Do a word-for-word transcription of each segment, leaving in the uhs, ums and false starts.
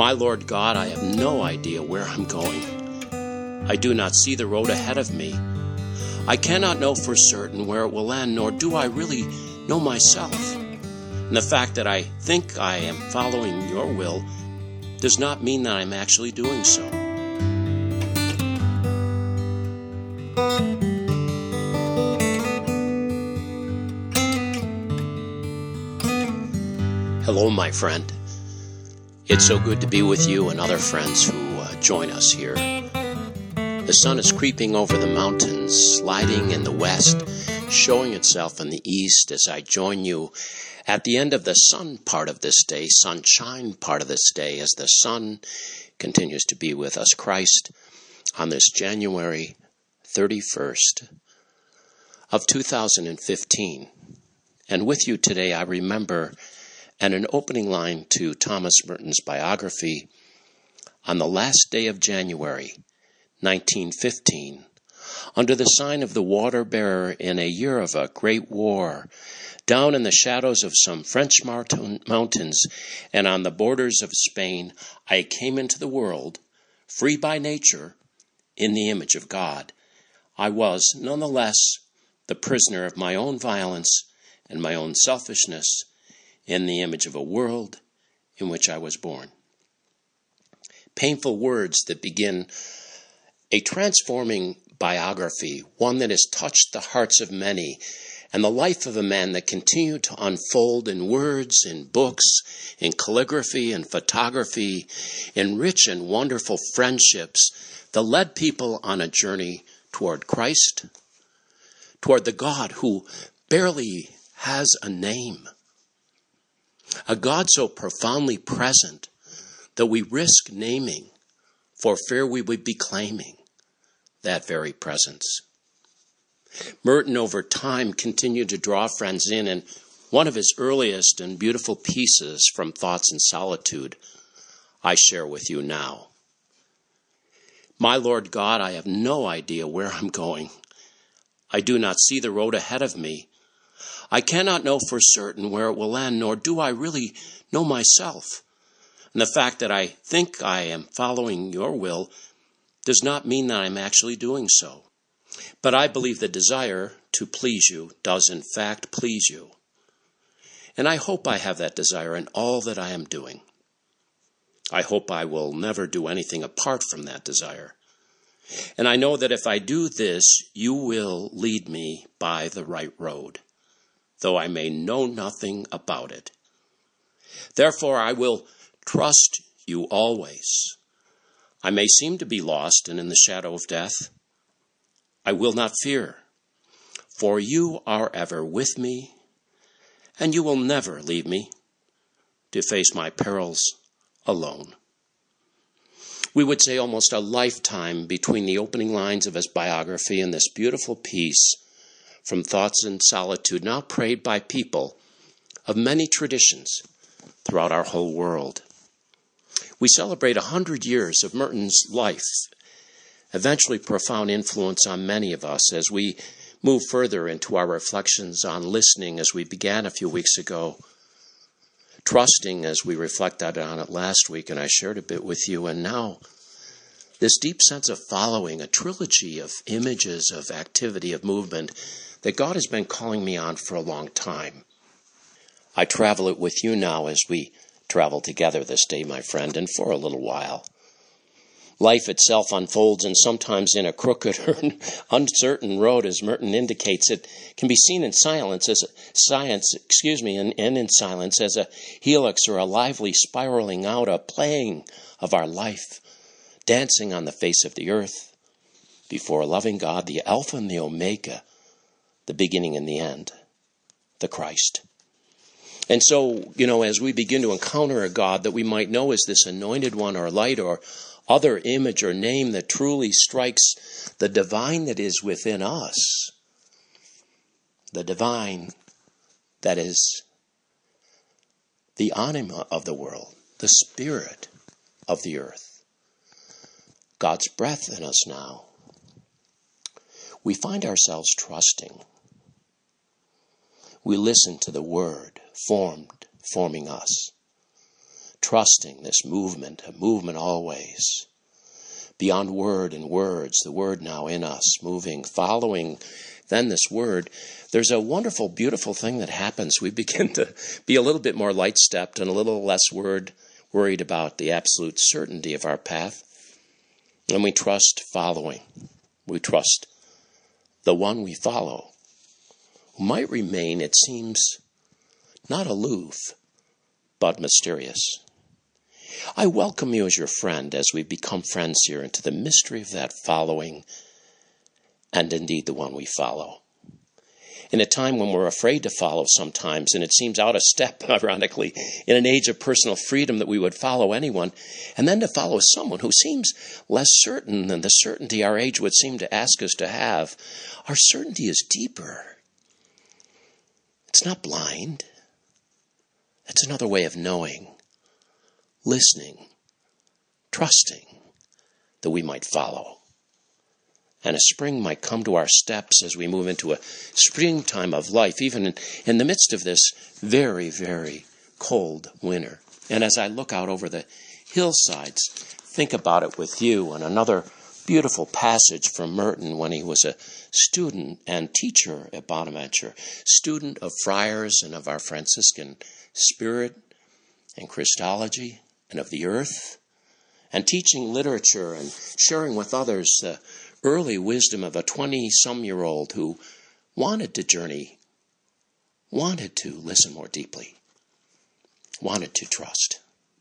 My Lord God, I have no idea where I'm going. I do not see the road ahead of me. I cannot know for certain where it will end, nor do I really know myself. And the fact that I think I am following your will does not mean that I'm actually doing so. Hello, my friend. It's so good to be with you and other friends who uh, join us here. The sun is creeping over the mountains, sliding in the west, showing itself in the east as I join you at the end of the sun part of this day, sunshine part of this day, as the sun continues to be with us, Christ, on this January thirty-first of two thousand fifteen. And with you today, I remember and an opening line to Thomas Merton's biography, on the last day of January, nineteen fifteen, under the sign of the water-bearer in a year of a great war, down in the shadows of some French mountains and on the borders of Spain, I came into the world, free by nature, in the image of God. I was, nonetheless, the prisoner of my own violence and my own selfishness, in the image of a world in which I was born. Painful words that begin a transforming biography, one that has touched the hearts of many, and the life of a man that continued to unfold in words, in books, in calligraphy, in photography, in rich and wonderful friendships that led people on a journey toward Christ, toward the God who barely has a name. A God so profoundly present that we risk naming for fear we would be claiming that very presence. Merton, over time, continued to draw friends in, and one of his earliest and beautiful pieces from Thoughts in Solitude I share with you now. My Lord God, I have no idea where I'm going. I do not see the road ahead of me. I cannot know for certain where it will end, nor do I really know myself. And the fact that I think I am following your will does not mean that I'm actually doing so. But I believe the desire to please you does in fact please you. And I hope I have that desire in all that I am doing. I hope I will never do anything apart from that desire. And I know that if I do this, you will lead me by the right road, though I may know nothing about it. Therefore, I will trust you always. I may seem to be lost and in the shadow of death. I will not fear, for you are ever with me, and you will never leave me to face my perils alone. We would say almost a lifetime between the opening lines of his biography and this beautiful piece from Thoughts in Solitude, now prayed by people of many traditions throughout our whole world. We celebrate a hundred years of Merton's life, eventually profound influence on many of us as we move further into our reflections on listening as we began a few weeks ago, trusting as we reflected on it last week, and I shared a bit with you, and now this deep sense of following, a trilogy of images, of activity, of movement that God has been calling me on for a long time. I travel it with you now as we travel together this day, my friend, and for a little while. Life itself unfolds, and sometimes in a crooked or uncertain road, as Merton indicates. It can be seen in silence as a science, excuse me, and, and in silence as a helix or a lively spiraling out, a playing of our life, dancing on the face of the earth before a loving God, the Alpha and the Omega, the beginning and the end, the Christ. And so, you know, as we begin to encounter a God that we might know as this anointed one or light or other image or name that truly strikes the divine that is within us, the divine that is the anima of the world, the spirit of the earth, God's breath in us now, we find ourselves trusting. We listen to the word formed, forming us. trusting this movement, a movement always. Beyond word and words, the word now in us, moving, following then this word, there's a wonderful, beautiful thing that happens. We begin to be a little bit more light-stepped and a little less word, worried about the absolute certainty of our path. And we trust following. We trust the one we follow, who might remain, it seems, not aloof, but mysterious. I welcome you as your friend as we become friends here into the mystery of that following, and indeed the one we follow. In a time when we're afraid to follow sometimes, and it seems out of step, ironically, in an age of personal freedom that we would follow anyone, and then to follow someone who seems less certain than the certainty our age would seem to ask us to have, our certainty is deeper. It's not blind. It's another way of knowing, listening, trusting that we might follow. And a spring might come to our steps as we move into a springtime of life, even in, in the midst of this very, very cold winter. And as I look out over the hillsides, think about it with you, and another beautiful passage from Merton when he was a student and teacher at Bonaventure, student of friars and of our Franciscan spirit and Christology and of the earth, and teaching literature and sharing with others the early wisdom of a twenty-some-year-old who wanted to journey, wanted to listen more deeply, wanted to trust,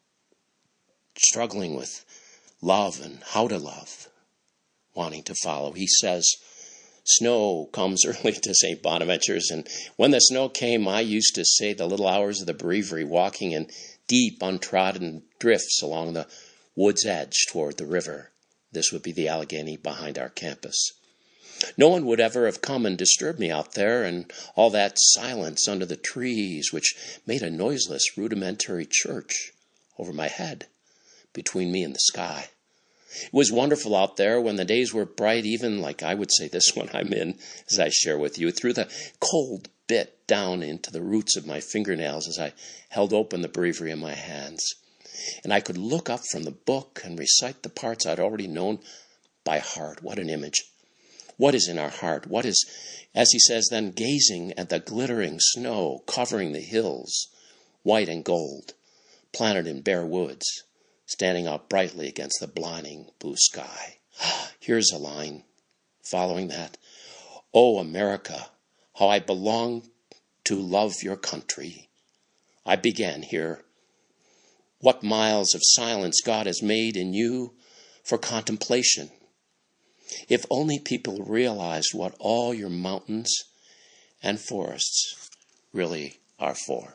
struggling with love and how to love, wanting to follow. He says, snow comes early to Saint Bonaventure's, and when the snow came, I used to say the little hours of the breviary, walking in deep, untrodden drifts along the wood's edge toward the river. This would be the Allegheny behind our campus. No one would ever have come and disturbed me out there, and all that silence under the trees, which made a noiseless, rudimentary church over my head, between me and the sky. It was wonderful out there when the days were bright, even like I would say this one I'm in, as I share with you, through the cold bit down into the roots of my fingernails as I held open the breviary in my hands. And I could look up from the book and recite the parts I'd already known by heart. What an image. What is in our heart? What is, as he says then, gazing at the glittering snow covering the hills, white and gold, planted in bare woods, standing out brightly against the blinding blue sky. Here's a line following that. Oh, America, how I belong to love your country. I began here. What miles of silence God has made in you for contemplation. If only people realized what all your mountains and forests really are for.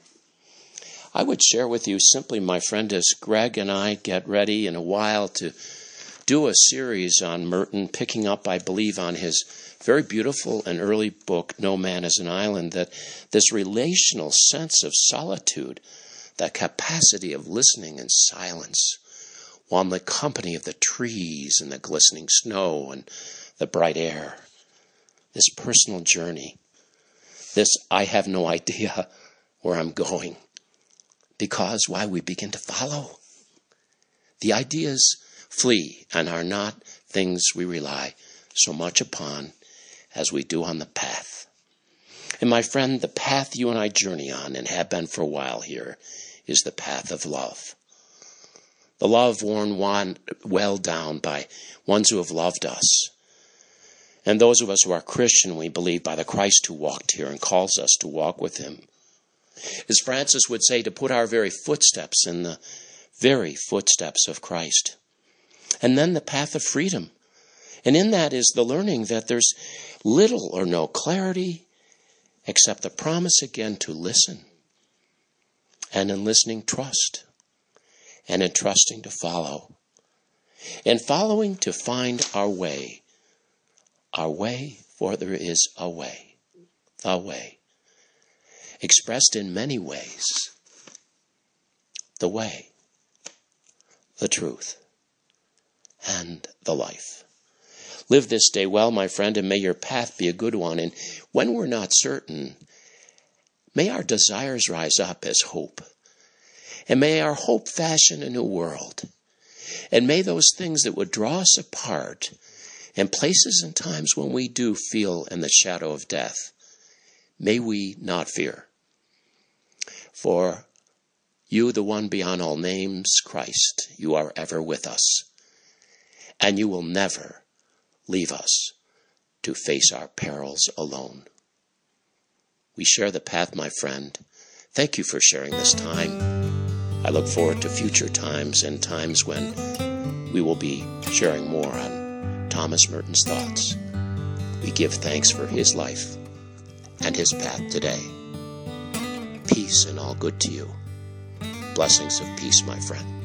I would share with you simply, my friend, as Greg and I get ready in a while to do a series on Merton, picking up, I believe, on his very beautiful and early book, No Man is an Island, that this relational sense of solitude, that capacity of listening in silence, while in the company of the trees and the glistening snow and the bright air, this personal journey, this I have no idea where I'm going, because why we begin to follow. The ideas flee and are not things we rely so much upon as we do on the path. And my friend, the path you and I journey on and have been for a while here is the path of love. The love worn well down by ones who have loved us. And those of us who are Christian, we believe by the Christ who walked here and calls us to walk with him. As Francis would say, to put our very footsteps in the very footsteps of Christ. And then the path of freedom. And in that is the learning that there's little or no clarity except the promise again to listen. And in listening, trust. And in trusting, to follow. In following, to find our way. Our way, for there is a way. The way. Expressed in many ways. The way. The truth. And the life. Live this day well, my friend, and may your path be a good one. And when we're not certain, may our desires rise up as hope. And may our hope fashion a new world. And may those things that would draw us apart, and places and times when we do feel in the shadow of death, may we not fear. For you, the one beyond all names, Christ, you are ever with us. And you will never leave us to face our perils alone. We share the path, my friend. Thank you for sharing this time. I look forward to future times and times when we will be sharing more on Thomas Merton's thoughts. We give thanks for his life and his path today. Peace and all good to you. Blessings of peace, my friend.